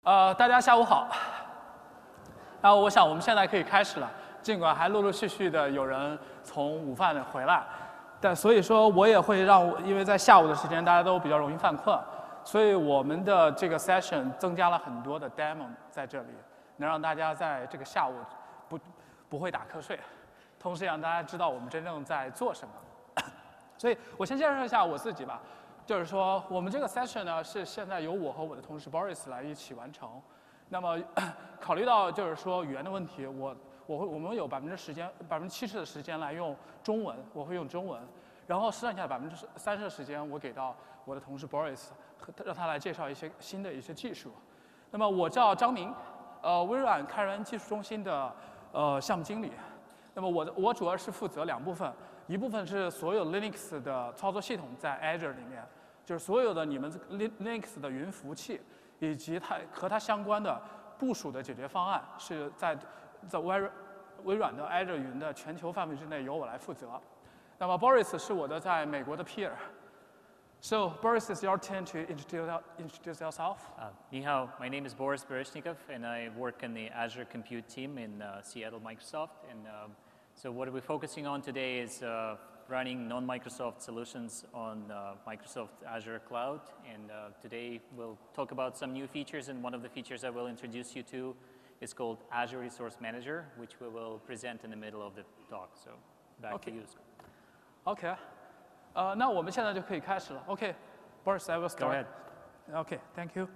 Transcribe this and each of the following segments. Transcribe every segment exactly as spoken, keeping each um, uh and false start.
呃，大家下午好。然后我想我们现在可以开始了，尽管还陆陆续续的有人从午饭回来，但所以说我也会让我，因为在下午的时间大家都比较容易犯困，所以我们的这个 session 增加了很多的 demo 在这里，能让大家在这个下午不不会打瞌睡，同时让大家知道我们真正在做什么。所以我先介绍一下我自己吧。就是说，我们这个 session 呢是现在由我和我的同事 Boris 来一起完成。那么，考虑到就是说语言的问题，我我会我们有百分之时间百分之七十的时间来用中文，我会用中文，然后剩下的百分之三十的时间我给到我的同事 Boris， 让他来介绍一些新的一些技术。那么我叫张明，呃，微软开源技术中心的呃项目经理。那么我的我主要是负责两部分，一部分是所有 Linux 的操作系统在 Azure 里面。就是所有的你们 Linux 的云服务器，以及它和它相关的部署的解决方案，是在在微微软的 Azure 云的全球范围之内由我来负责。那么 Boris 是我的在美国的 peer。So Boris, it's your turn to introduce introduce yourself. Uh, 你好, my name is Boris Bereshnikov, and I work in the Azure Compute team in uh, Seattle, Microsoft. And um, so what we're focusing on today is uh, running non-Microsoft solutions on uh, Microsoft Azure Cloud. And uh, today we'll talk about some new features, and one of the features I will introduce you to is called Azure Resource Manager, which we will present in the middle of the talk. So back Okay. to you, Scott. OK， 呃，那我们现在就可以开始了。OK，Boris, I will start. Go ahead. OK, thank you.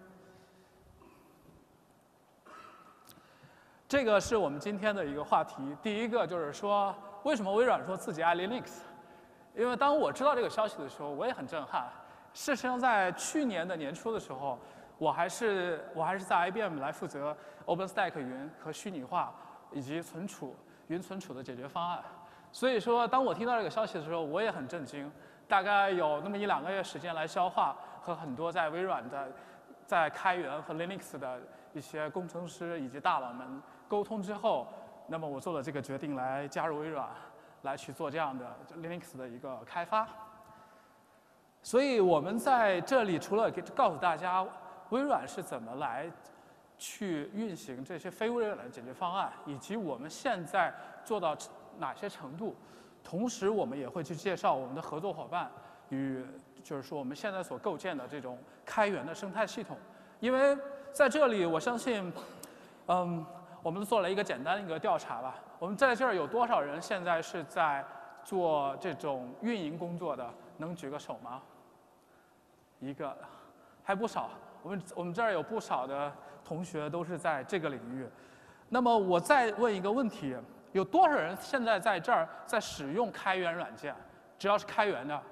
这个是我们今天的一个话题。第一个就是说，为什么微软说自己爱 Linux？因为当我知道这个消息的时候，我也很震撼。事实上，在去年的年初的时候，我还是我还是在 I B M 来负责 OpenStack 云和虚拟化以及存储云存储的解决方案。所以说，当我听到这个消息的时候，我也很震惊。大概有那么一两个月时间来消化，和很多在微软的、在开源和 Linux 的一些工程师以及大佬们沟通之后，那么我做了这个决定来加入微软。来去做这样的 Linux 的一个开发，所以我们在这里除了给告诉大家微软是怎么来去运行这些非微软的解决方案，以及我们现在做到哪些程度，同时我们也会去介绍我们的合作伙伴与就是说我们现在所构建的这种开源的生态系统，因为在这里我相信，嗯。我们做了一个简单的一个调查吧。我们在这儿有多少人现在是在做这种运营工作的？能举个手吗？一个，还不少。我们我们这儿有不少的同学都是在这个领域。那么我再问一个问题：有多少人现在在这儿在使用开源软件？只要是开源的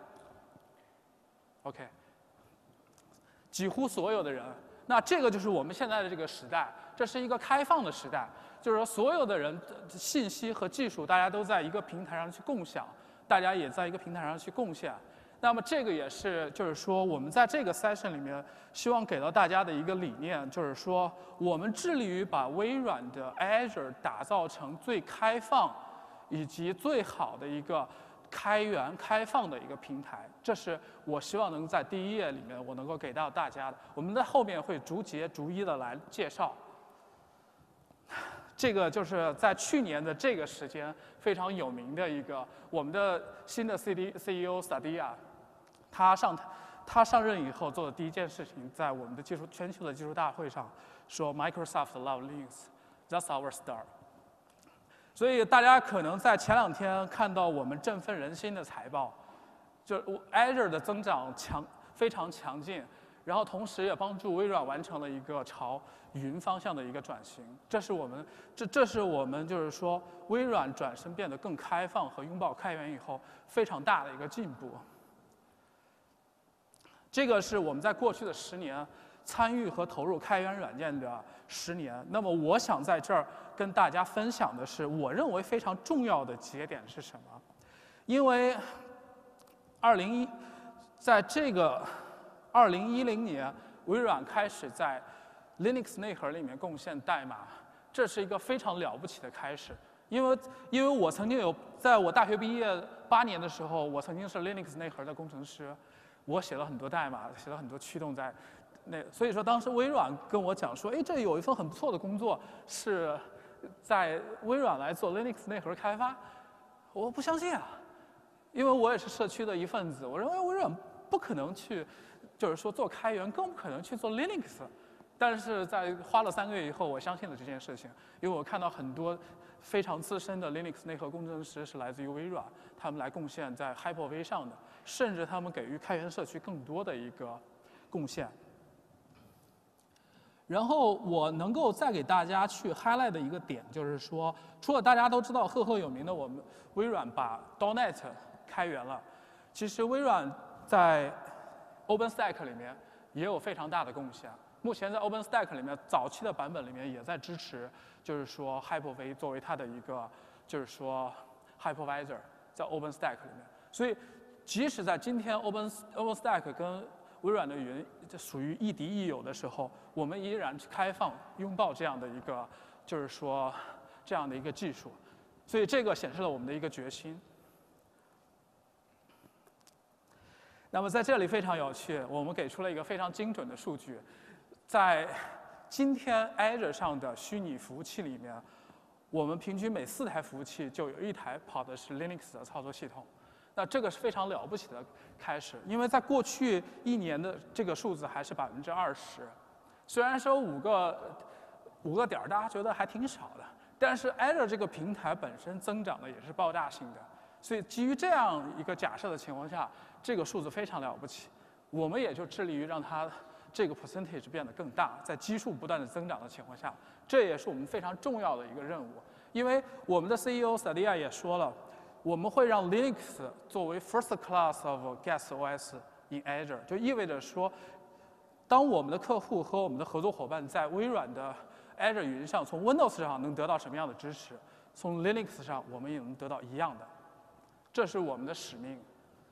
，OK， 几乎所有的人。那这个就是我们现在的这个时代。这是一个开放的时代，就是说所有的人的信息和技术，大家都在一个平台上去共享，大家也在一个平台上去贡献。那么这个也是，就是说我们在这个 session 里面希望给到大家的一个理念，就是说我们致力于把微软的 Azure 打造成最开放以及最好的一个开源开放的一个平台。这是我希望能在第一页里面我能够给到大家的。我们在后面会逐节逐一的来介绍。这个就是在去年的这个时间非常有名的一个我们的新的 C D C E O Satya， 他上他上任以后做的第一件事情，在我们的技术全球的技术大会上说 Microsoft love Linux, that's our star。所以大家可能在前两天看到我们振奋人心的财报，就是 Azure 的增长强非常强劲。然后同时也帮助微软完成了一个朝云方向的一个转型，这是我们这这是我们就是说微软转身变得更开放和拥抱开源以后非常大的一个进步。这个是我们在过去的十年参与和投入开源软件的十年。那么我想在这儿跟大家分享的是，我认为非常重要的节点是什么？因为二零一在这个。二零一零年，微软开始在 Linux 内核里面贡献代码，这是一个非常了不起的开始。因为，因为我曾经有，在我大学毕业八年的时候，我曾经是 Linux 内核的工程师，我写了很多代码，写了很多驱动在那所以说当时微软跟我讲说，哎，这有一份很不错的工作是在微软来做 Linux 内核开发，我不相信啊，因为我也是社区的一份子，我认为微软不可能去，就是说做开源，更不可能去做 Linux。但是在花了三个月以后，我相信了这件事情，因为我看到很多非常资深的 Linux 内核工程师是来自于微软，他们来贡献在 Hyper-V 上的，甚至他们给予开源社区更多的一个贡献。然后我能够再给大家去 highlight 的一个点，就是说，除了大家都知道赫赫有名的我们微软把 .dot net 开源了，其实微软在 OpenStack 里面也有非常大的贡献。目前在 OpenStack 里面，早期的版本里面也在支持，就是说 Hyper-V 作为它的一个，就是说 Hypervisor 在 OpenStack 里面。所以，即使在今天 Open OpenStack 跟微软的云这属于亦敌亦友的时候，我们依然开放拥抱这样的一个，就是说这样的一个技术。所以这个显示了我们的一个决心。那么在这里非常有趣，我们给出了一个非常精准的数据。在今天 Azure 上的虚拟服务器里面，我们平均每四台服务器就有一台跑的是 Linux 的操作系统。那这个是非常了不起的开始，因为在过去一年的这个数字还是百分之二十。虽然说五个五个点儿，大家觉得还挺少的，但是 Azure 这个平台本身增长的也是爆炸性的。所以基于这样一个假设的情况下，这个数字非常了不起。我们也就致力于让它这个 percentage 变得更大，在基数不断的增长的情况下，这也是我们非常重要的一个任务。因为我们的 C E O Satya 也说了，我们会让 Linux 作为 first class of guest O S in Azure， 就意味着说，当我们的客户和我们的合作伙伴在微软的 Azure 云上，从 Windows 上能得到什么样的支持，从 Linux 上我们也能得到一样的，这是我们的使命。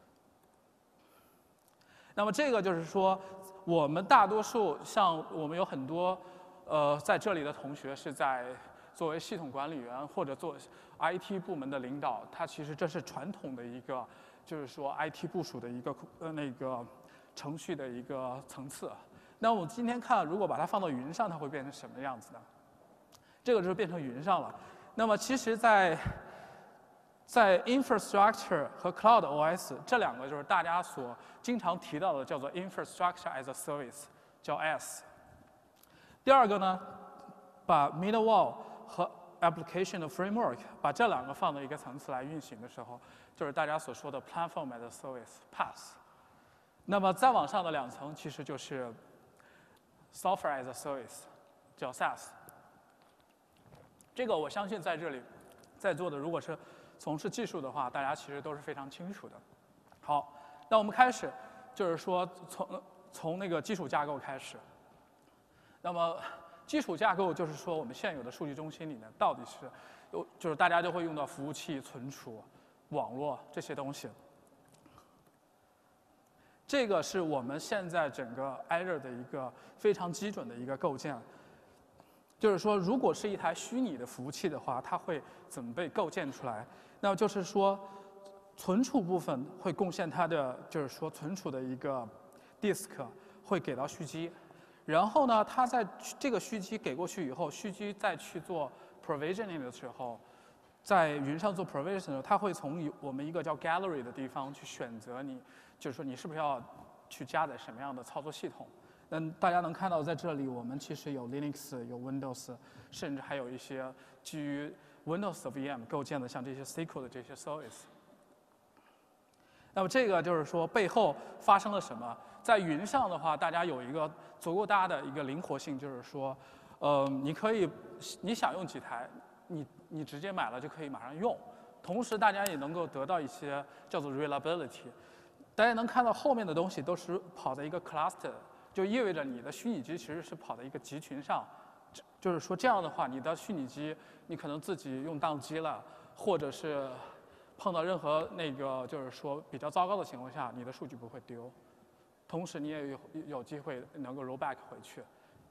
那么这个就是说，我们大多数像我们有很多呃在这里的同学是在作为系统管理员或者做 I T 部门的领导，他其实这是传统的一个就是说 I T 部署的一个呃那个程序的一个层次。那我们今天看，如果把它放到云上，它会变成什么样子呢？这个就是变成云上了。那么其实在，在 infrastructure 和 cloud O S 这两个就是大家所经常提到的，叫做 infrastructure as a service， 叫 S。第二个呢，把 middleware 和 application 的 framework 把这两个放到一个层次来运行的时候，就是大家所说的 platform as a service P A S。那么再往上的两层其实就是 software as a service， 叫 SaaS。这个我相信在这里在座的，如果是从事技术的话，大家其实都是非常清楚的。好，那我们开始，就是说从从那个基础架构开始。那么基础架构就是说我们现有的数据中心里面到底是有，就是大家就会用到服务器、存储、网络这些东西。这个是我们现在整个 Azure 的一个非常基准的一个构建。就是说，如果是一台虚拟的服务器的话，它会怎么被构建出来？那就是说，存储部分会贡献它的，就是说存储的一个 disk 会给到虚机，然后呢，它在这个虚机给过去以后，虚机再去做 provisioning 的时候，在云上做 provisioning 的时候，它会从我们一个叫 gallery 的地方去选择你，就是说你是不是要去加载什么样的操作系统。那大家能看到，在这里我们其实有 Linux， 有 Windows， 甚至还有一些基于 Windows 的 V M 构建的，像这些 S Q L 的这些 service。那么这个就是说背后发生了什么？在云上的话，大家有一个足够大的一个灵活性，就是说，呃，你可以你想用几台，你你直接买了就可以马上用。同时，大家也能够得到一些叫做 reliability。大家能看到后面的东西都是跑在一个 cluster。就意味着你的虚拟机其实是跑在一个集群上，就是说这样的话，你的虚拟机你可能自己用宕机了，或者是碰到任何那个就是说比较糟糕的情况下，你的数据不会丢，同时你也有有机会能够 roll back 回去。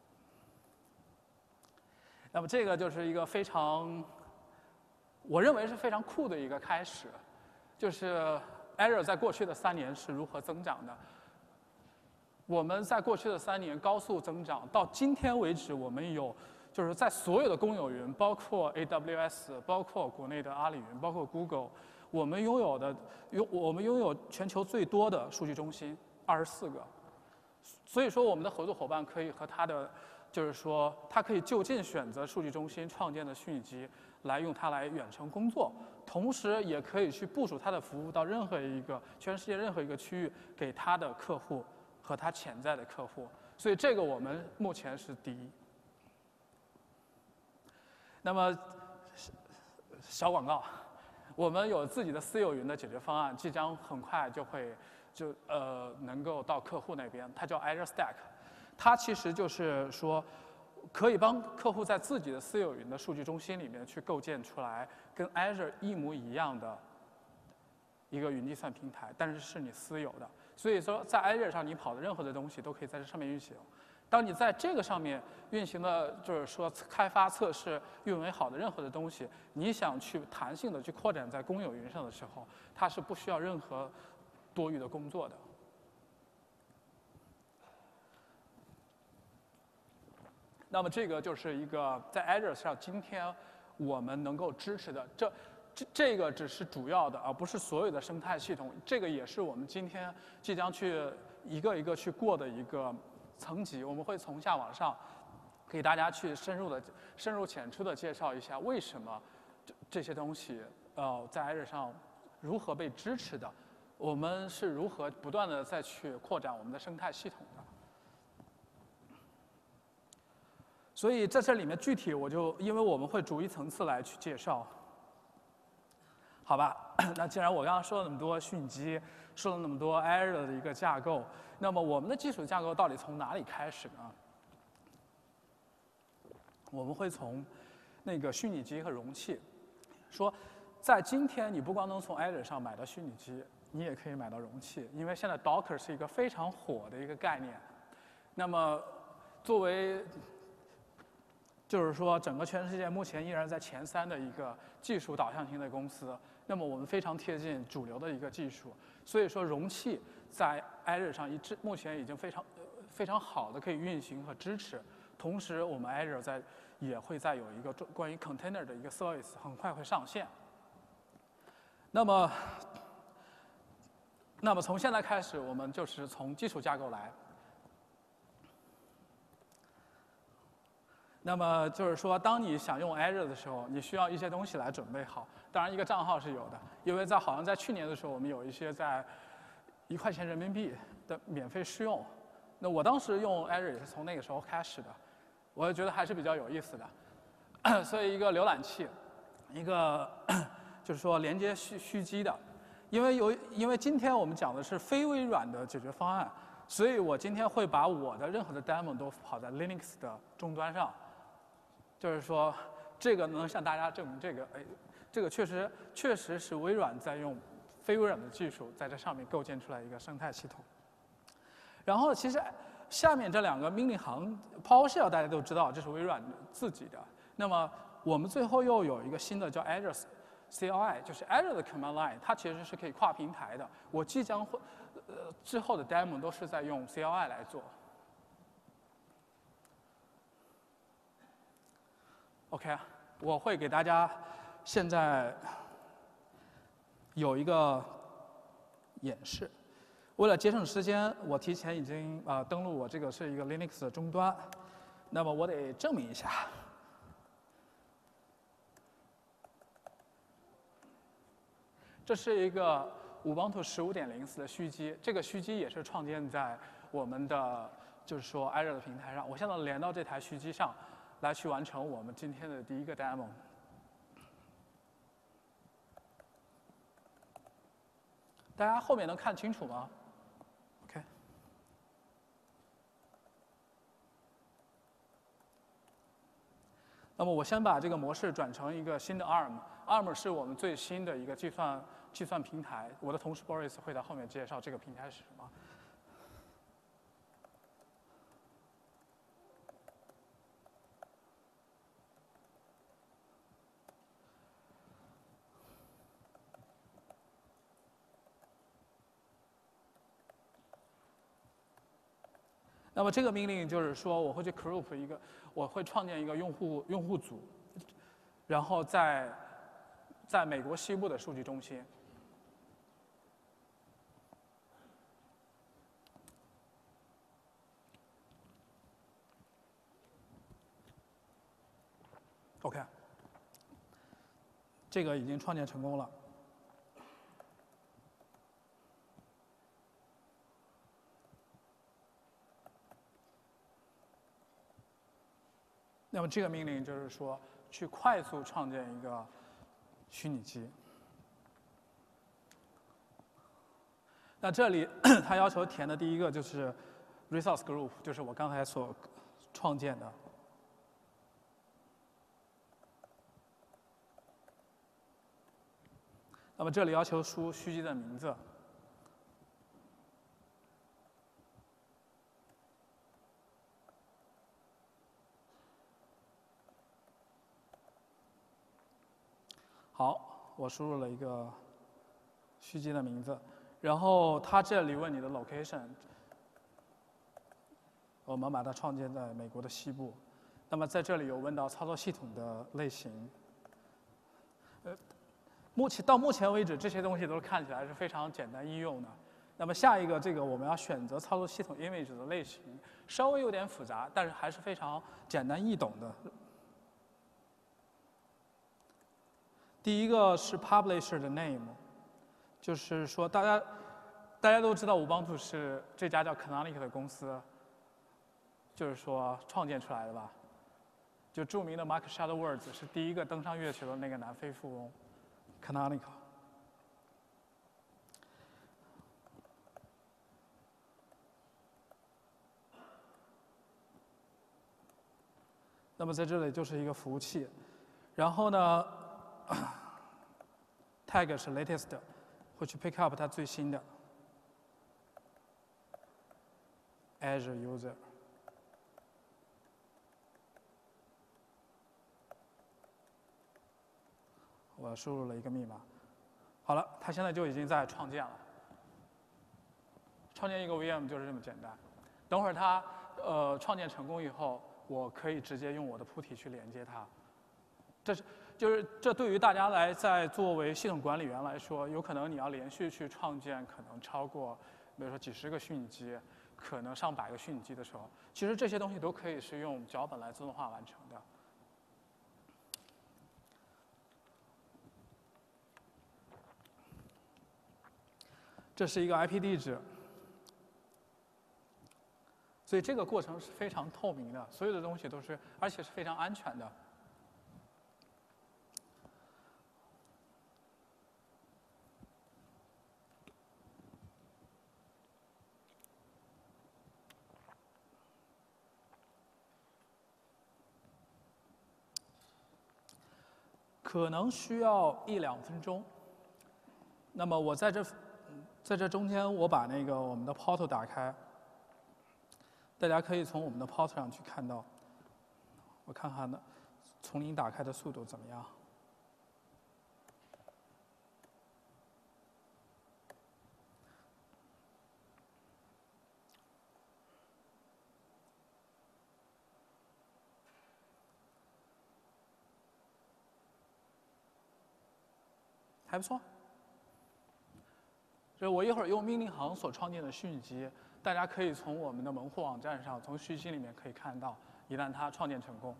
那么这个就是一个非常，我认为是非常酷的一个开始，就是 Azure 在过去的三年是如何增长的。 我们在过去的三年高速增长，到今天为止，我们有就是在所有的公有云，包括 A W S， 包括国内的阿里云，包括 Google， 我们拥有的拥我们拥有全球最多的数据中心，二十四个。所以说，我们的合作伙伴可以和他的，就是说，他可以就近选择数据中心创建的虚拟机，来用它来远程工作，同时也可以去部署它的服务到任何一个全世界任何一个区域，给他的客户和他潜在的客户。所以这个我们目前是第一。那么小广告，我们有自己的私有云的解决方案，即将很快就会就呃能够到客户那边，它叫 Azure Stack， 它其实就是说可以帮客户在自己的私有云的数据中心里面去构建出来跟 Azure 一模一样的一个云计算平台，但是是你私有的。所以说，在 Azure 上你跑的任何的东西都可以在这上面运行。当你在这个上面运行的，就是说开发、测试、运维好的任何的东西，你想去弹性的去扩展在公有云上的时候，它是不需要任何多余的工作的。那么这个就是一个在 Azure 上今天我们能够支持的，这这这个只是主要的，而不是所有的生态系统。这个也是我们今天即将去一个一个去过的一个层级。我们会从下往上，给大家去深入的、深入浅出的介绍一下为什么这这些东西呃在 Azure 上如何被支持的，我们是如何不断的再去扩展我们的生态系统的。所以在这里面具体我就因为我们会逐一层次来去介绍，好吧？那既然我刚刚说了那么多虚拟机，说了那么多 Azure 的一个架构，那么我们的基础架构到底从哪里开始呢？我们会从那个虚拟机和容器，说在今天你不光能从 Azure 上买到虚拟机，你也可以买到容器，因为现在 Docker 是一个非常火的一个概念。那么作为就是说，整个全世界目前依然在前三的一个技术导向型的公司，那么我们非常贴近主流的一个技术，所以说容器在 Azure 上一直目前已经非常非常好的可以运行和支持。同时，我们 Azure 在也会再有一个关于 container 的一个 service， 很快会上线。那么，那么从现在开始，我们就是从基础架构来。那么就是说，当你想用 Azure 的时候，你需要一些东西来准备好。当然，一个账号是有的，因为在好像在去年的时候，我们有一些在一块钱人民币的免费试用。那我当时用 Azure 也是从那个时候开始的，我也觉得还是比较有意思的。所以一个浏览器，一个就是说连接虚虚机的，因为有因为今天我们讲的是非微软的解决方案，所以我今天会把我的任何的 demo 都跑在 Linux 的终端上。就是说，这个能向大家证明，这个哎，这个确实确实是微软在用非微软的技术在这上面构建出来一个生态系统。然后，其实下面这两个命令行 PowerShell 大家都知道，这是微软自己的。那么我们最后又有一个新的叫 Azure C L I， 就是 Azure 的 Command Line， 它其实是可以跨平台的。我即将会呃之后的 demo 都是在用 C L I 来做。OK， 我会给大家现在有一个演示。为了节省时间，我提前已经呃登录我这个是一个 Linux 的终端，那么我得证明一下。这是一个 Ubuntu 十五点零 四的虚机，这个虚机也是创建在我们的就是说 Azure 的平台上。我现在连到这台虚机上。来去完成我们今天的第一个 demo。大家后面能看清楚吗 ？OK。那么我先把这个模式转成一个新的 A R M，A R M 是我们最新的一个计算计算平台。我的同事 Boris 会在后面介绍这个平台是什么。 那么这个命令就是说，我会去 group 一个，我会创建一个用户用户组，然后在在美国西部的数据中心。OK， 这个已经创建成功了。那么这个命令就是说，去快速创建一个虚拟机。那这里它要求填的第一个就是 resource group， 就是我刚才所创建的。那么这里要求输虚机的名字。好，我输入了一个虚机的名字，然后它这里问你的 location， 我们把它创建在美国的西部。那么在这里有问到操作系统的类型。呃，目前到目前为止，这些东西都看起来是非常简单易用的。那么下一个，这个我们要选择操作系统 image 的类型，稍微有点复杂，但是还是非常简单易懂的。第一个是 publisher 的 name， 就是说大家大家都知道 Ubuntu 是这家叫 Canonical 的公司，就是说创建出来的吧。就著名的 Mark Shuttleworth 是第一个登上月球的那个南非富翁 ，Canonical。那么在这里就是一个服务器，然后呢 ，tag 是 latest， 会去 pick up 它最新的 Azure user。我输入了一个密码，好了，它现在就已经在创建了。创建一个 V M 就是这么简单。等会儿它呃创建成功以后，我可以直接用我的 Putty 去连接它。这是就是这对于大家来在作为系统管理员来说，有可能你要连续去创建可能超过，比如说几十个虚拟机，可能上百个虚拟机的时候，其实这些东西都可以是用脚本来自动化完成的。这是一个 I P 地址，所以这个过程是非常透明的，所有的东西都是，而且是非常安全的。可能需要一两分钟。那么我在这。在这中间，我把那个我们的 portal 打开，大家可以从我们的 portal 上去看到，我看看呢，从零打开的速度怎么样？还不错。就是我一会儿用命令行所创建的虚拟机，大家可以从我们的门户网站上，从虚拟机里面可以看到，一旦它创建成功。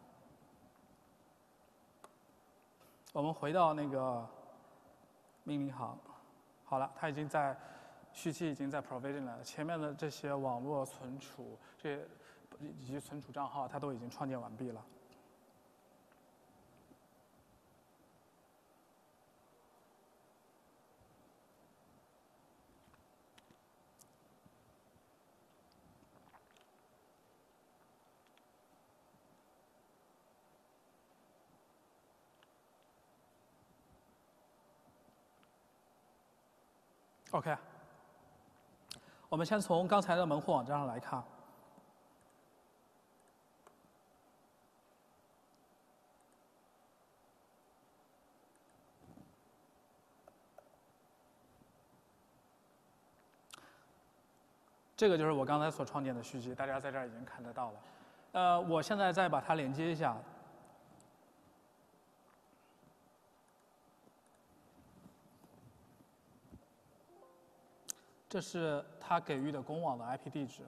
我们回到那个命令行，好了，它已经在虚机已经在 provision 了，前面的这些网络存储这以及存储账号，它都已经创建完毕了。OK， 我们先从刚才的门户网站上来看。 这个就是我刚才所创建的虚机，大家在这儿已经看得到了。呃，我现在再把它连接一下。这是它给予的公网的 I P 地址。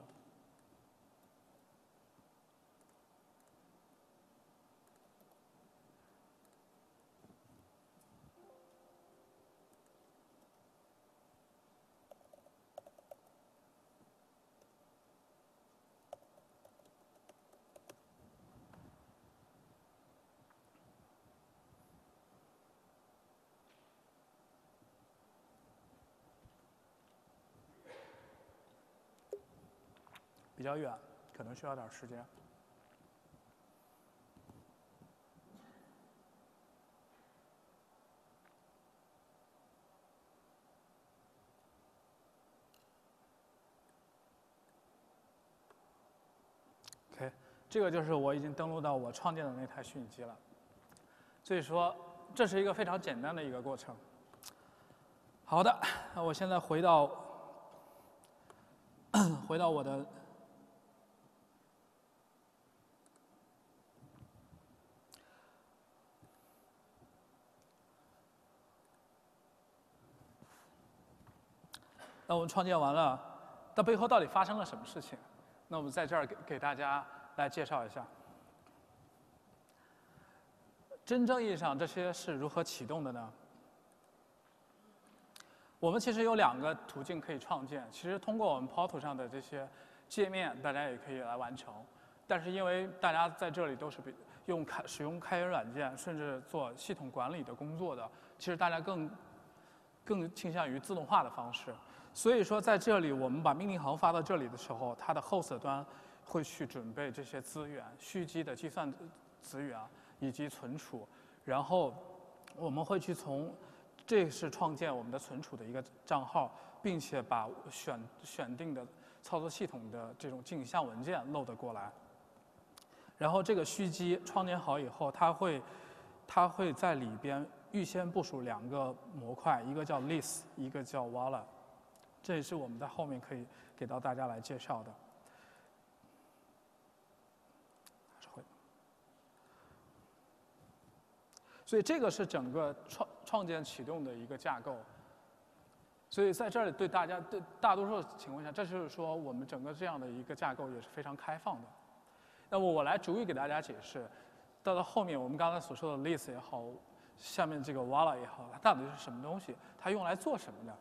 比较远，可能需要点时间。OK， 这个就是我已经登录到我创建的那台虚拟机了。所以说，这是一个非常简单的一个过程。好的，那我现在回到回到我的。那我们创建完了，它背后到底发生了什么事情？那我们在这儿给给大家来介绍一下。真正意义上，这些是如何启动的呢？我们其实有两个途径可以创建。其实通过我们 Portal 上的这些界面，大家也可以来完成。但是因为大家在这里都是用开使用开源软件，甚至做系统管理的工作的，其实大家更更倾向于自动化的方式。所以说，在这里我们把命令行发到这里的时候，它的 host 端会去准备这些资源，虚机的计算资源以及存储，然后我们会去从这是创建我们的存储的一个账号，并且把选选定的操作系统的这种镜像文件 load 过来。然后这个虚机创建好以后，它会它会在里边预先部署两个模块，一个叫 List， 一个叫 Wallet。这也是我们在后面可以给到大家来介绍的。所以这个是整个创创建启动的一个架构。所以在这里对大家对大多数情况下，这就是说我们整个这样的一个架构也是非常开放的。那么我来逐一给大家解释，到了后面我们刚才所说的 list 也好，下面这个 wallet 也好，它到底是什么东西？它用来做什么的？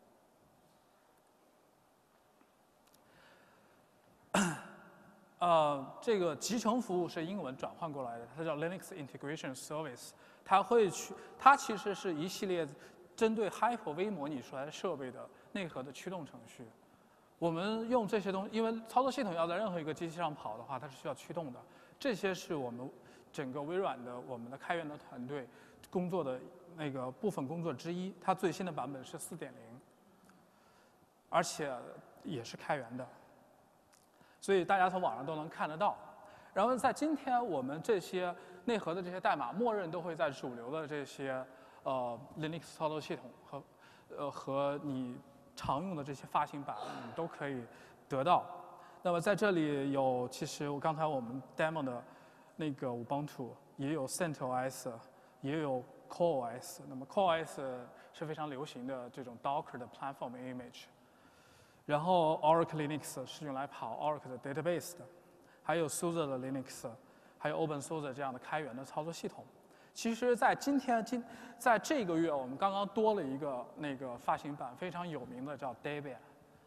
呃，这个集成服务是英文转换过来的，它叫 Linux Integration Service。它会去，它其实是一系列针对 Hyper-V 模拟出来的设备的内核的驱动程序。我们用这些东西，因为操作系统要在任何一个机器上跑的话，它是需要驱动的。这些是我们整个微软的我们的开源的团队工作的那个部分工作之一。它最新的版本是 四点零， 而且也是开源的。所以大家从网上都能看得到。然后在今天，我们这些内核的这些代码，默认都会在主流的这些呃 Linux 操作系统和呃和你常用的这些发行版，你都可以得到。那么在这里有，其实我刚才我们 demo 的那个 Ubuntu 也有 CentOS， 也有 CoreOS。那么 CoreOS 是非常流行的这种 Docker 的 Platform Image。然后 Oracle Linux 是用来跑 Oracle 的 database 的，还有 SUSE 的 Linux， 还有 OpenSUSE 这样的开源的操作系统。其实，在今天今在这个月，我们刚刚多了一个那个发行版，非常有名的叫 Debian。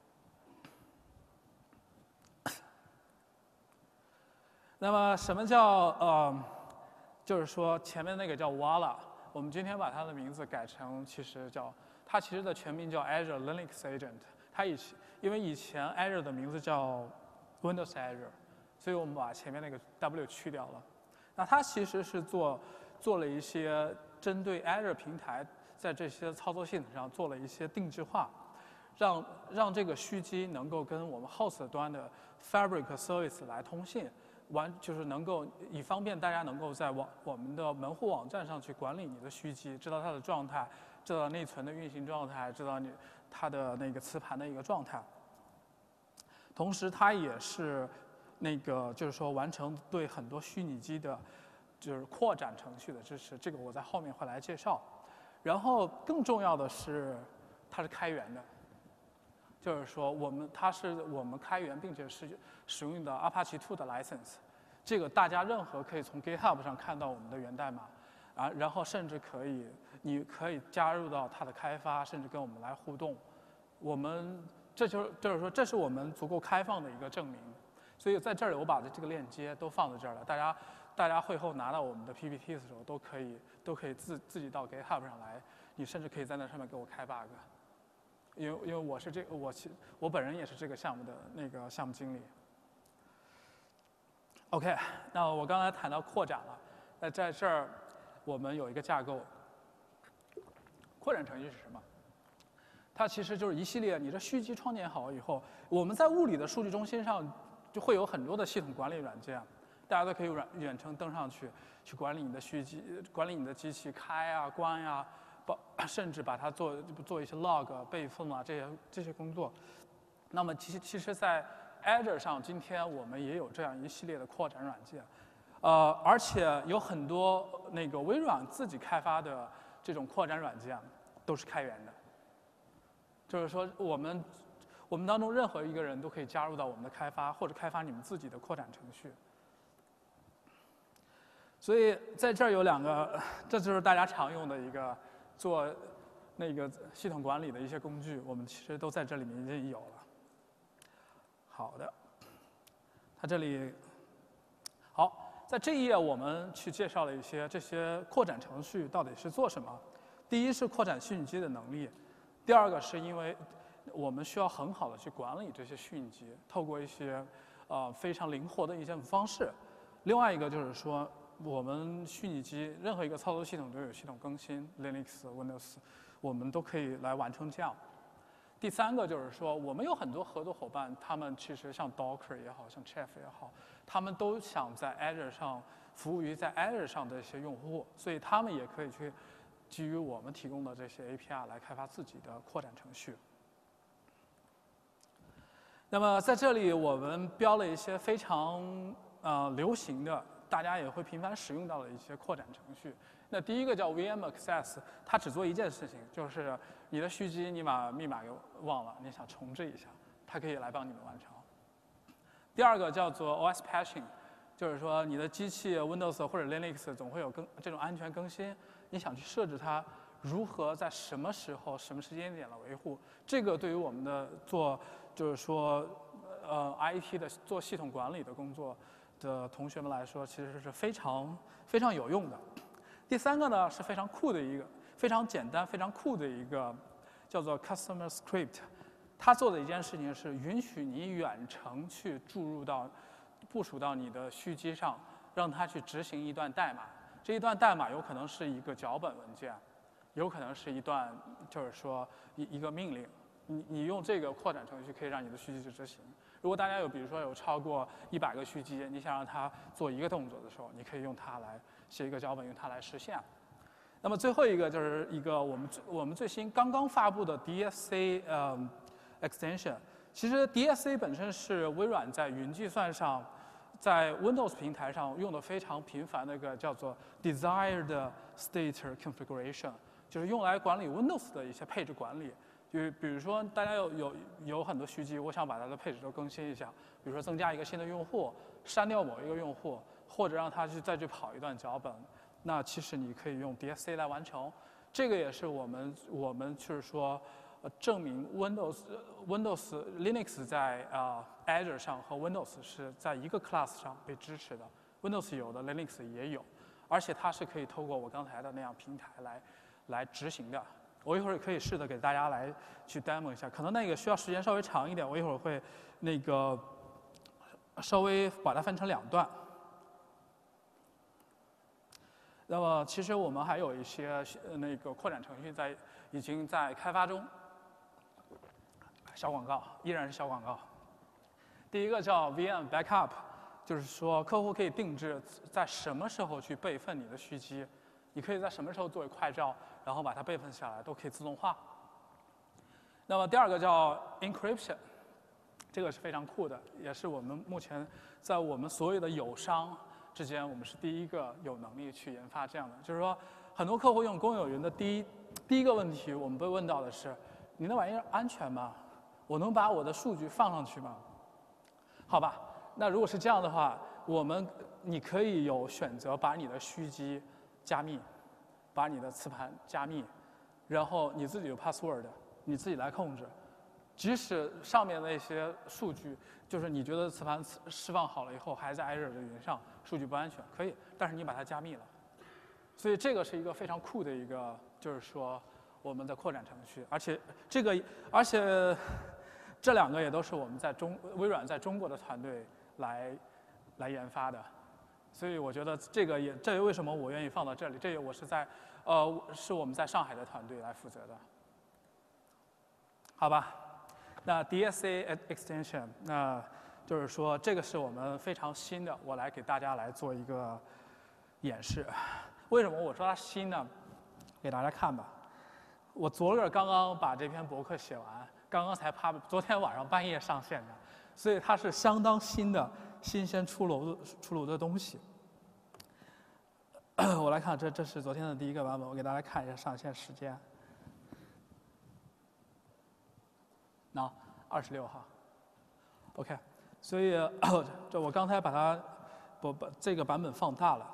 那么什么叫呃，就是说前面那个叫 Walla， 我们今天把它的名字改成，其实叫它其实的全名叫 Azure Linux Agent。它以前因为以前 Azure 的名字叫 Windows Azure， 所以我们把前面那个 W 去掉了。那它其实是做做了一些针对 Azure 平台在这些操作系统上做了一些定制化，让让这个虚机能够跟我们 host 端的 Fabric Service 来通信，完就是能够以方便大家能够在网我们的门户网站上去管理你的虚机，知道它的状态，知道内存的运行状态，知道你它的那个磁盘的一个状态。 同时它也是那个就是说完成对很多虚拟机的，就是扩展程序的支持，这个我在后面会来介绍。然后更重要的是，它是开源的，就是说我们它是我们开源并且是使用的 Apache 二的 license， 这个大家任何可以从 GitHub 上看到我们的源代码，啊，然后甚至可以你可以加入到它的开发，甚至跟我们来互动。我们这就是就是说这是我们足够开放的一个证明。所以在这里我把这个链接都放在这儿了，大家大家会后拿到我们的 P P T 的时候都可以都可以自自己到 GitHub 上来，你甚至可以在那上面给我开 bug。因为因为我是这个我其我本人也是这个项目的那个项目经理。OK， 那我刚才谈到扩展了，那在这儿我们有一个架构。扩展程序是什么？它其实就是一系列你这虚机创建好以后，我们在物理的数据中心上就会有很多的系统管理软件，大家都可以远远程登上去去管理你的虚机，管理你的机器开啊关呀、啊。甚至把它做做一些 log 备份啊，这些这些工作。那么其实其实，在 Azure 上，今天我们也有这样一系列的扩展软件，呃，而且有很多那个微软自己开发的这种扩展软件都是开源的，就是说我们我们当中任何一个人都可以加入到我们的开发，或者开发你们自己的扩展程序。所以在这儿有两个，这就是大家常用的一个。做那个系统管理的一些工具，我们其实都在这里面已经有了。好的，它这里好，在这一页我们去介绍了一些这些扩展程序到底是做什么。第一是扩展虚拟机的能力，第二个是因为我们需要很好的去管理这些虚拟机，透过一些呃非常灵活的一些方式。另外一个就是说。我们虚拟机任何一个操作系统都有系统更新 ，Linux、Windows， 我们都可以来完成这样。第三个就是说，我们有很多合作伙伴，他们其实像 Docker 也好像 Chef 也好，他们都想在 Azure 上服务于在 Azure 上的一些用户，所以他们也可以去基于我们提供的这些 A P I 来开发自己的扩展程序。那么在这里我们标了一些非常呃流行的。大家也会频繁使用到的一些扩展程序。那第一个叫 V M Access， 它只做一件事情，就是你的虚机你把密码给忘了，你想重置一下，它可以来帮你们完成。第二个叫做 O S Patching， 就是说你的机器 Windows 或者 Linux 总会有更这种安全更新，你想去设置它如何在什么时候、什么时间点来维护，这个对于我们的做就是说呃 I T 的做系统管理的工作。的同学们来说，其实是非常非常有用的。第三个呢是非常酷的一个，非常简单、非常酷的一个，叫做 Customer Script。它做的一件事情是允许你远程去注入到、部署到你的虚机上，让它去执行一段代码。这一段代码有可能是一个脚本文件，有可能是一段就是说一一个命令。你你用这个扩展程序可以让你的虚机去执行。如果大家有，比如说有超过一百个虚机，你想让它做一个动作的时候，你可以用它来写一个脚本，用它来实现。那么最后一个就是一个我们我们最新刚刚发布的 D S C 呃 extension。其实 D S C 本身是微软在云计算上，在 Windows 平台上用的非常频繁的一个叫做 Desired State Configuration， 就是用来管理 Windows 的一些配置管理。就比如说，大家有有有很多虚机，我想把它的配置都更新一下，比如说增加一个新的用户，删掉某一个用户，或者让它去再去跑一段脚本，那其实你可以用 D S C 来完成。这个也是我们我们就是说，呃，证明 Windows Windows Linux 在啊、呃、Azure 上和 Windows 是在一个 class 上被支持的 ，Windows 有的 Linux 也有，而且它是可以透过我刚才的那样平台来来执行的。我一会儿可以试着给大家来去 demo 一下，可能那个需要时间稍微长一点，我一会儿会那个稍微把它分成两段。那么其实我们还有一些那个扩展程序在已经在开发中。小广告，依然是小广告。第一个叫 V M Backup， 就是说客户可以定制在什么时候去备份你的虚机，你可以在什么时候作为快照。然后把它备份下来，都可以自动化。那么第二个叫 encryption， 这个是非常酷的，也是我们目前在我们所有的友商之间，我们是第一个有能力去研发这样的。就是说，很多客户用公有云的第一第一个问题，我们被问到的是：你那玩意儿安全吗？我能把我的数据放上去吗？好吧，那如果是这样的话，我们你可以有选择把你的虚机加密，把你的磁盘加密，然后你自己有 password， 你自己来控制。即使上面的那些数据，就是你觉得磁盘释放好了以后，还在 Azure 的云上，数据不安全，可以，但是你把它加密了。所以这个是一个非常酷的一个，就是说我们的扩展程序，而且这个，而且这两个也都是我们在中微软在中国的团队来来研发的。所以我觉得这个也，这也为什么我愿意放到这里，这也我是在，呃，是我们在上海的团队来负责的。好吧。那 D S A extension， 那就是说这个是我们非常新的，我来给大家来做一个演示。为什么我说它新呢？给大家看吧。我昨个刚刚把这篇博客写完，刚刚才趴，昨天晚上半夜上线的，所以它是相当新的、新鲜出炉的出炉的东西。我来看，这这是昨天的第一个版本，我给大家看一下上线时间。那二十六号 ，OK， 所以这我刚才把它不把这个版本放大了。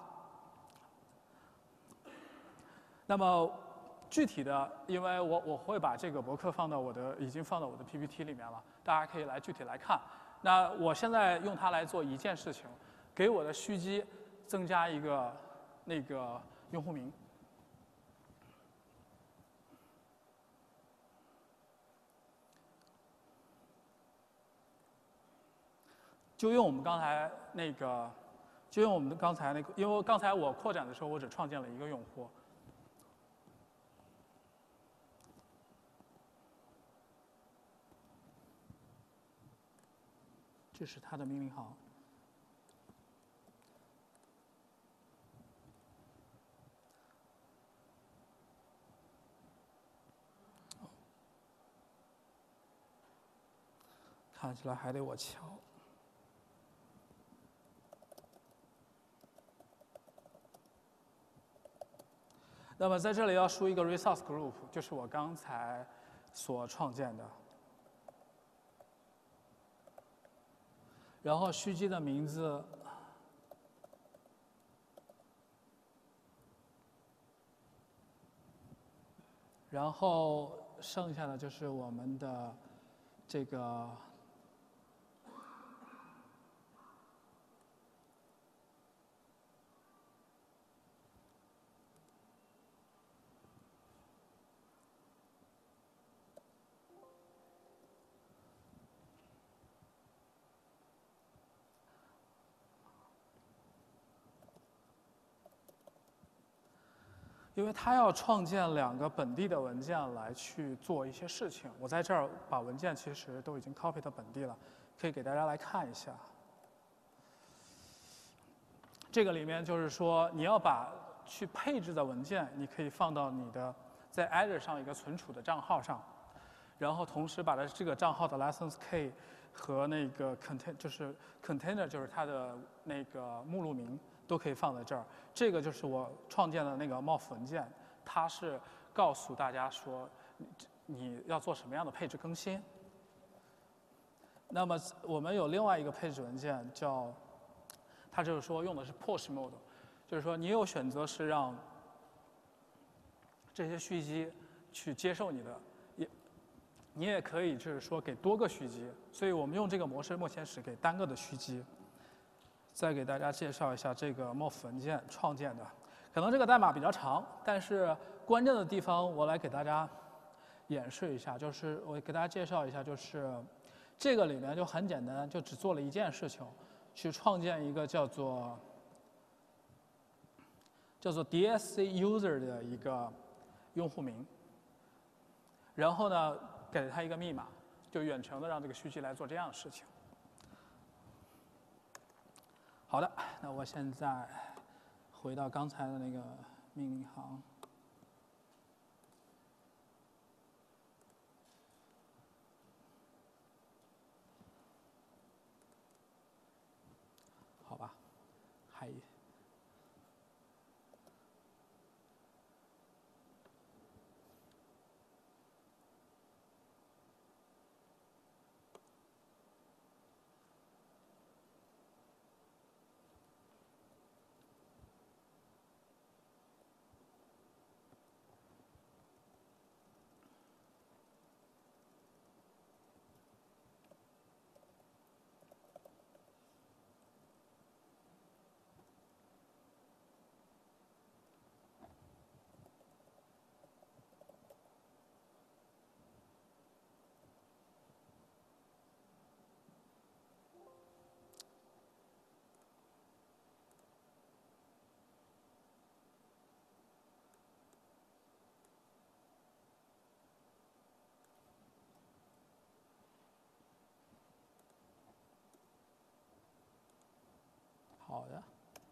那么具体的，因为我我会把这个博客放到我的已经放到我的 P P T 里面了，大家可以来具体来看。那我现在用它来做一件事情，给我的虚机增加一个那个用户名。就用我们刚才那个，就用我们刚才那个，因为刚才我扩展的时候，我只创建了一个用户。这是它的命令行。看起来还得我敲。那么在这里要输一个 resource group， 就是我刚才所创建的。然后虚机的名字，然后剩下的就是我们的这个。因为它要创建两个本地的文件来去做一些事情，我在这儿把文件其实都已经 copy 到本地了，可以给大家来看一下。这个里面就是说，你要把去配置的文件，你可以放到你的在 Azure 上一个存储的账号上，然后同时把它这个账号的 license key 和那个 contain 就是 container 就是它的那个目录名。都可以放在这儿，这个就是我创建的那个 M O F 文件，它是告诉大家说你要做什么样的配置更新。那么我们有另外一个配置文件叫，它就是说用的是 push mode， 就是说你有选择是让这些虚机去接受你的，也你也可以就是说给多个虚机，所以我们用这个模式目前是给单个的虚机。再给大家介绍一下这个 M O F 文件创建的，可能这个代码比较长，但是关键的地方我来给大家演示一下，就是我给大家介绍一下，就是这个里面就很简单，就只做了一件事情，去创建一个叫做叫做 D S C user 的一个用户名，然后呢给了它一个密码，就远程的让这个虚机来做这样的事情。好的，那我现在回到刚才的那个命令行。 差异。好的。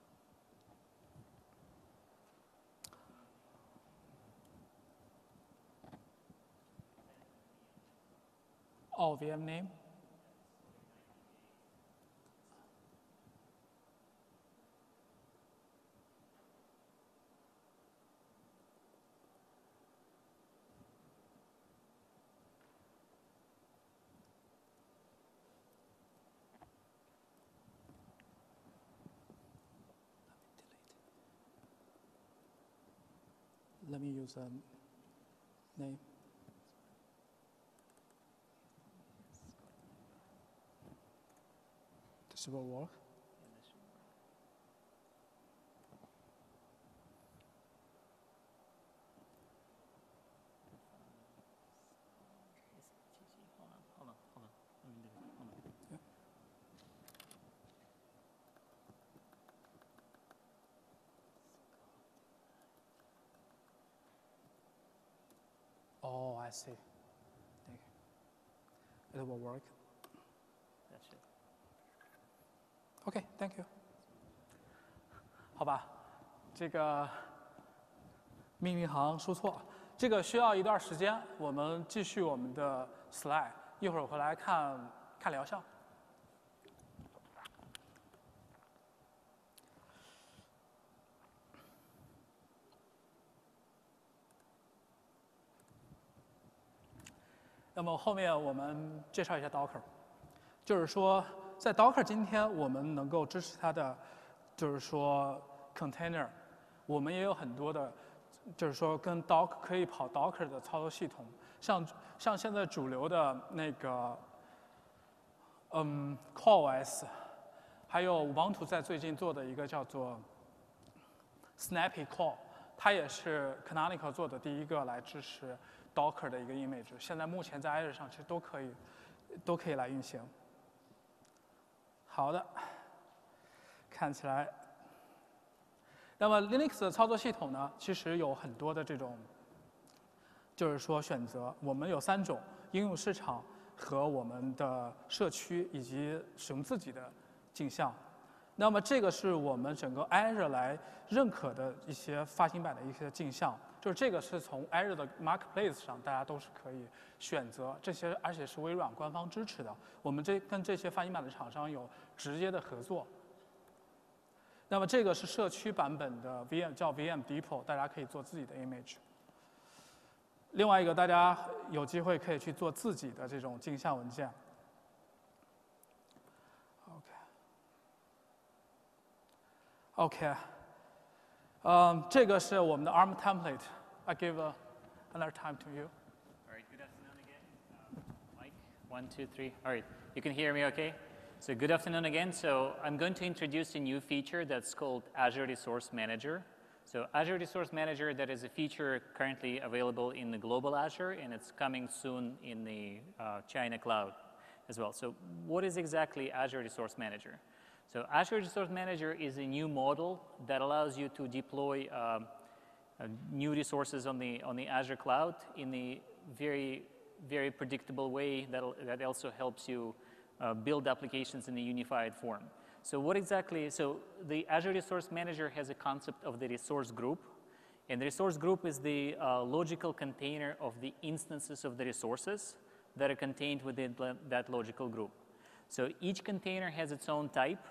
哦 ，V M name。Let me use a name. This will work. Hold on, hold on. Let me do it. Hold on. Yeah. Oh, I see. Thank you. It will work. That's it. Okay, thank you. 好吧，这个命名行输错，这个需要一段时间。我们继续我们的 slide， 一会儿回来看看疗效。那么后面我们介绍一下 Docker， 就是说在 Docker 今天我们能够支持它的，就是说 container， 我们也有很多的，就是说跟 Docker 可以跑 Docker 的操作系统，像像现在主流的那个，嗯 CoreOS， 还有 Ubuntu 在最近做的一个叫做 Snappy Core， 它也是 Canonical 做的第一个来支持 Docker 的一个 image， 现在目前在 Azure 上其实都可以，都可以来运行。好的，看起来，那么 Linux 的操作系统呢，其实有很多的这种，就是说选择，我们有三种：应用市场和我们的社区以及使用自己的镜像。那么这个是我们整个 Azure 来认可的一些发行版的一些镜像，就是这个是从 Azure 的 Marketplace 上大家都是可以选择这些，而且是微软官方支持的。我们这跟这些发行版的厂商有直接的合作。那么这个是社区版本的 V M， 叫 V M Depot， 大家可以做自己的 image。另外一个，大家有机会可以去做自己的这种镜像文件。OK， 嗯，这个是我们的 A R M template。I give a, another time to you. All right, good afternoon again. Uh, Mike, one, two, three. All right, you can hear me okay? So good afternoon again. So I'm going to introduce a new feature that's called Azure Resource Manager. So Azure Resource Manager, that is a feature currently available in the global Azure, and it's coming soon in the uh, China cloud as well. So what is exactly Azure Resource Manager? So Azure Resource Manager is a new model that allows you to deploy um, uh, new resources on the, on the Azure cloud in a very, very predictable way that, that also helps you uh, build applications in a unified form. So what exactly, so the Azure Resource Manager has a concept of the resource group, and the resource group is the uh, logical container of the instances of the resources that are contained within that logical group. So each container has its own type,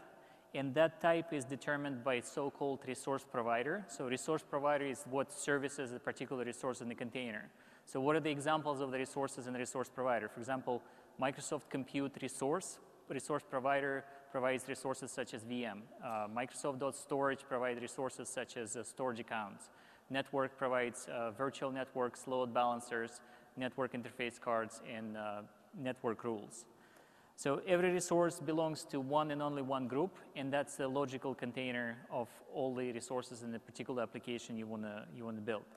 and that type is determined by so-called resource provider. So resource provider is what services a particular resource in the container. So what are the examples of the resources in the resource provider? For example, Microsoft Compute resource, resource provider provides resources such as V M. Uh, Microsoft.Storage provides resources such as uh, storage accounts. Network provides uh, virtual networks, load balancers, network interface cards, and uh, network rules. So every resource belongs to one and only one group, and that's the logical container of all the resources in the particular application you want to you want to build.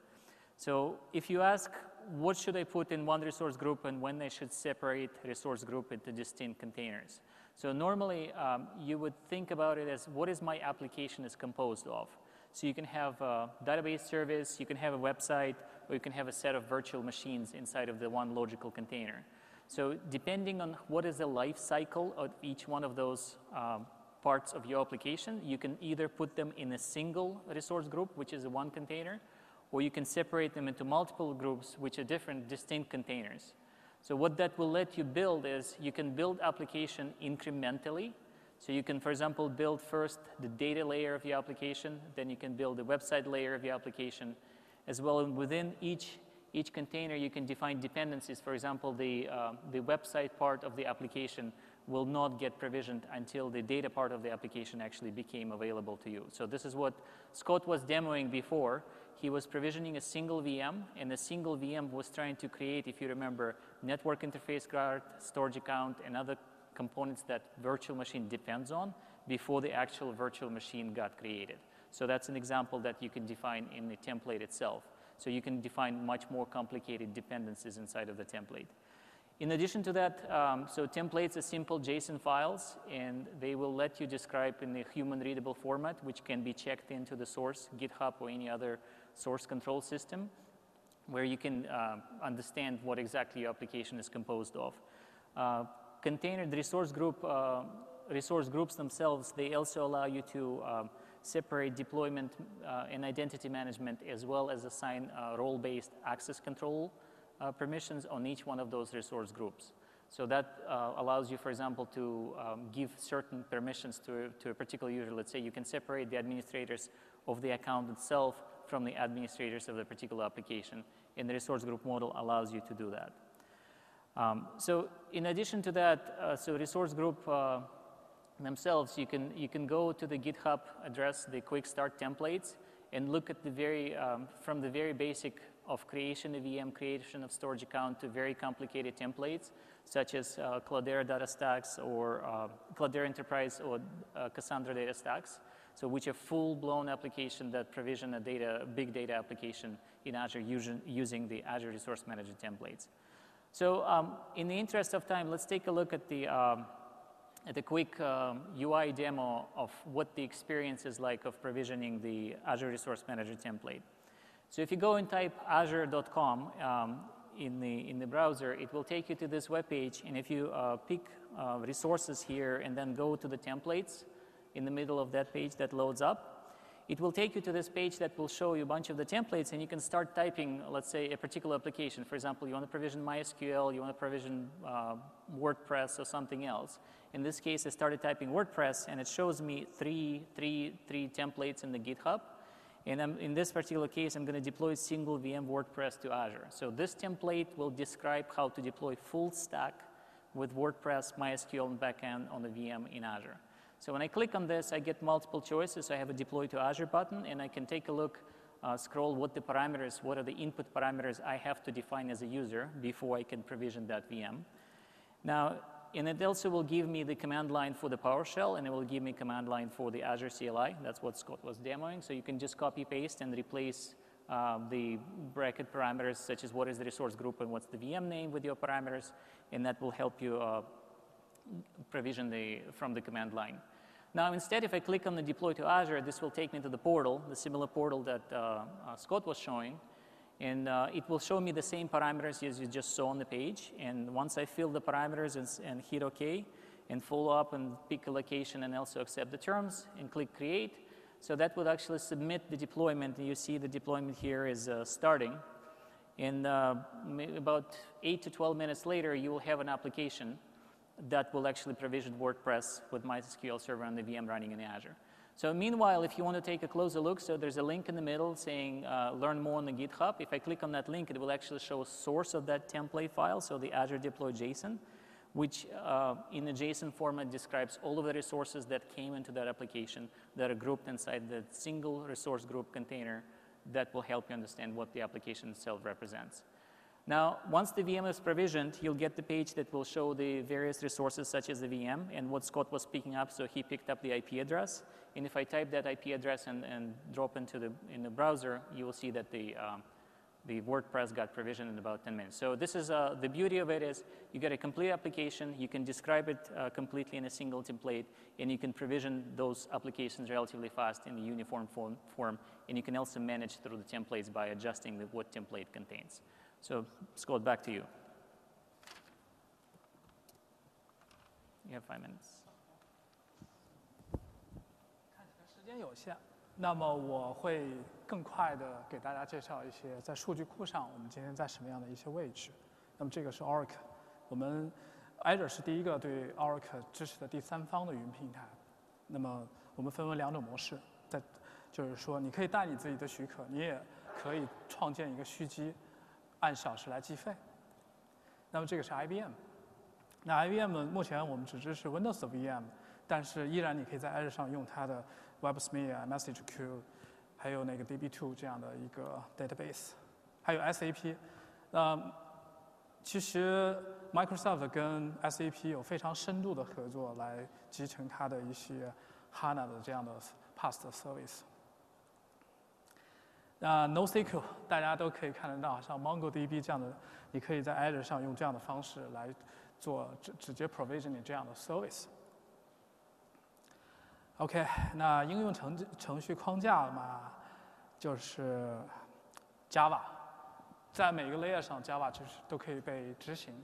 So if you ask, what should I put in one resource group and when I should separate resource group into distinct containers? So normally, um, you would think about it as what is my application is composed of. So you can have a database service, you can have a website, or you can have a set of virtual machines inside of the one logical container. So depending on what is the life cycle of each one of those um, parts of your application, you can either put them in a single resource group, which is a one container, or you can separate them into multiple groups, which are different, distinct containers. So what that will let you build is you can build application incrementally. So you can, for example, build first the data layer of your application, then you can build the website layer of your application, as well as within each, each container you can define dependencies. For example, the, uh, the website part of the application will not get provisioned until the data part of the application actually became available to you. So this is what Scott was demoing before. He was provisioning a single V M, and a single V M was trying to create, if you remember, network interface card, storage account, and other components that virtual machine depends on before the actual virtual machine got created. So that's an example that you can define in the template itself. So you can define much more complicated dependencies inside of the template. In addition to that, um, so templates are simple JSON files, and they will let you describe in a human-readable format, which can be checked into the source, GitHub, or any other source control system, where you can uh, understand what exactly your application is composed of. Uh, container, the resource group, uh, resource groups themselves, they also allow you to um, separate deployment uh, and identity management, as well as assign uh, role-based access control uh, permissions on each one of those resource groups. So that uh, allows you, for example, to um, give certain permissions to, to a particular user. Let's say you can separate the administrators of the account itself from the administrators of the particular application, and the resource group model allows you to do that. Um, so in addition to that, uh, so resource group uh, themselves, you can, you can go to the GitHub address, the quick start templates, and look at the very, um, from the very basic of creation of V M, creation of storage account, to very complicated templates, such as uh, Cloudera data stacks, or uh, Cloudera Enterprise, or uh, Cassandra data stacks. So which are full-blown application that provision a data, big data application in Azure using, using the Azure Resource Manager templates. So um, in the interest of time, let's take a look at the, um, at the quick um, U I demo of what the experience is like of provisioning the Azure Resource Manager template. So if you go and type azure dot com um, in, the, in the browser, it will take you to this web page, and if you uh, pick uh, resources here and then go to the templates, in the middle of that page that loads up, it will take you to this page that will show you a bunch of the templates, and you can start typing, let's say, a particular application. For example, you want to provision MySQL, you want to provision uh, WordPress or something else. In this case, I started typing WordPress, and it shows me three, three, three templates in the GitHub. And I'm, in this particular case, I'm going to deploy single V M WordPress to Azure. So this template will describe how to deploy full stack with WordPress, MySQL, and backend on the V M in Azure. So when I click on this, I get multiple choices. I have a deploy to Azure button, and I can take a look, uh, scroll what the parameters, what are the input parameters I have to define as a user before I can provision that V M. Now, and it also will give me the command line for the PowerShell, and it will give me command line for the Azure C L I. That's what Scott was demoing. So you can just copy paste and replace uh, the bracket parameters, such as what is the resource group and what's the V M name, with your parameters, and that will help you uh, provision the, from the command line. Now, instead, if I click on the deploy to Azure, this will take me to the portal, the similar portal that uh, uh, Scott was showing. And uh, it will show me the same parameters as you just saw on the page. And once I fill the parameters and, and hit OK, and follow up and pick a location and also accept the terms and click Create, so that would actually submit the deployment. And you see the deployment here is uh, starting. And uh, about eight to twelve minutes later, you will have an application. that will actually provision WordPress with MySQL Server on the V M running in Azure. So meanwhile, if you want to take a closer look, so there's a link in the middle saying uh, learn more on the GitHub. If I click on that link, it will actually show a source of that template file, so the Azure deploy JSON, which uh, in a JSON format describes all of the resources that came into that application that are grouped inside the single resource group container that will help you understand what the application itself represents. Now, once the V M is provisioned, you'll get the page that will show the various resources such as the V M and what Scott was picking up. So he picked up the I P address. And if I type that I P address and, and drop into the, in the browser, you will see that the, um, the WordPress got provisioned in about ten minutes. So this is, uh, the beauty of it is you get a complete application. You can describe it uh, completely in a single template. And you can provision those applications relatively fast in a uniform form, form. And you can also manage through the templates by adjusting the, what template contains. So, Scott, back to you. You have five minutes. 看起来时间有限，那么我会更快的给大家介绍一些在数据库上我们今天在什么样的一些位置。那么这个是 Oracle， 我们 Azure 是第一个对 Oracle 支持的第三方的云平台。那么我们分为两种模式，在就是说你可以带你自己的许可，你也可以创建一个虚机。 按小时来计费。那么这个是 I B M。那 I B M 目前我们只支持 Windows 的 V M， 但是依然你可以在 Azure 上用它的 WebSphere、MessageQ， 还有那个 D B 二 这样的一个 database， 还有 S A P。那其实 Microsoft 跟 S A P 有非常深度的合作，来集成它的一些 HANA 的这样的 P A S 的 service。 那 NoSQL 大家都可以看得到，像 MongoDB 这样的，你可以在 Azure 上用这样的方式来做直直接 provisioning 这样的 service。OK， 那应用程程序框架嘛，就是 Java， 在每个 layer 上 Java 就是都可以被执行。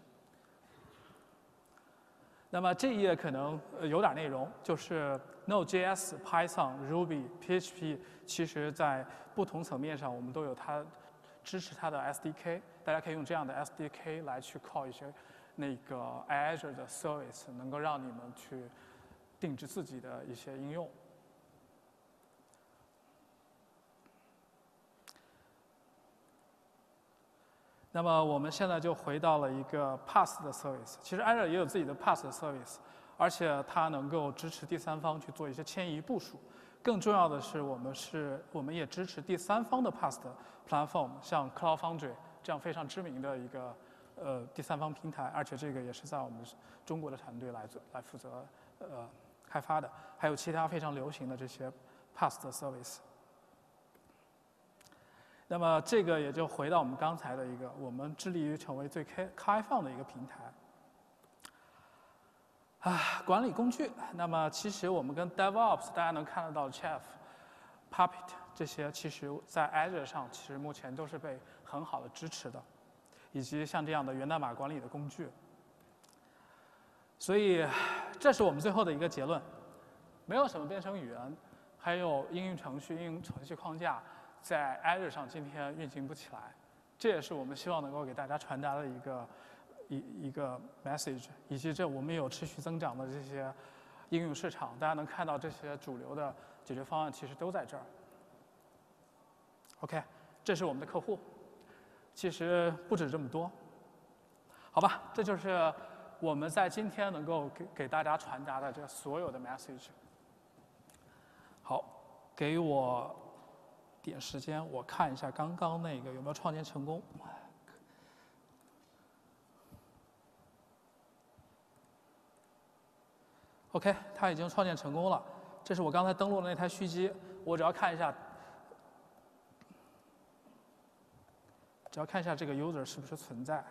那么这一页可能有点内容，就是 Node.js、Python、Ruby、P H P， 其实在不同层面上我们都有它支持它的 S D K， 大家可以用这样的 S D K 来去 call 一些那个 Azure 的 service， 能够让你们去定制自己的一些应用。那么我们现在就回到了一个 P A S 的 service。其实 Azure 也有自己的 P A S 的 service， 而且它能够支持第三方去做一些迁移部署。更重要的是，我们是我们也支持第三方的 P A S 的 platform， 像 Cloud Foundry 这样非常知名的一个呃第三方平台，而且这个也是在我们中国的团队来做来负责呃开发的，还有其他非常流行的这些 P A S 的 service。 那么这个也就回到我们刚才的一个，我们致力于成为最开开放的一个平台。啊，管理工具。那么其实我们跟 DevOps 大家能看得到 Chef、Puppet 这些，其实在 Azure 上其实目前都是被很好的支持的，以及像这样的源代码管理的工具。所以这是我们最后的一个结论：没有什么编程语言，还有应用程序、应用程序框架。 在 Azure 上今天运行不起来，这也是我们希望能够给大家传达的一个一一个 message， 以及这我们有持续增长的这些应用市场，大家能看到这些主流的解决方案其实都在这儿。OK， 这是我们的客户，其实不止这么多，好吧？这就是我们在今天能够给给大家传达的这所有的 message。好，给我。 点时间，我看一下刚刚那个有没有创建成功。OK， 它已经创建成功了。这是我刚才登录的那台虚机，我只要看一下，只要看一下这个 user 是不是存在，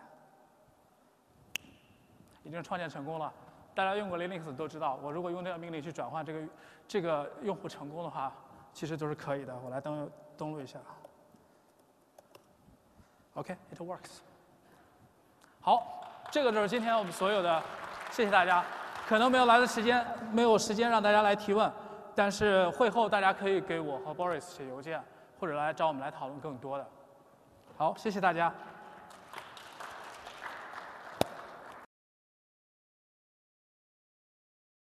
已经创建成功了。大家用过 Linux 都知道，我如果用这个命令去转换这个这个用户成功的话。 其实都是可以的，我来登登录一下。OK，it works。好，这个就是今天我们所有的，谢谢大家。可能没有来的时间，没有时间让大家来提问，但是会后大家可以给我和 Boris 写邮件，或者来找我们来讨论更多的。好，谢谢大家。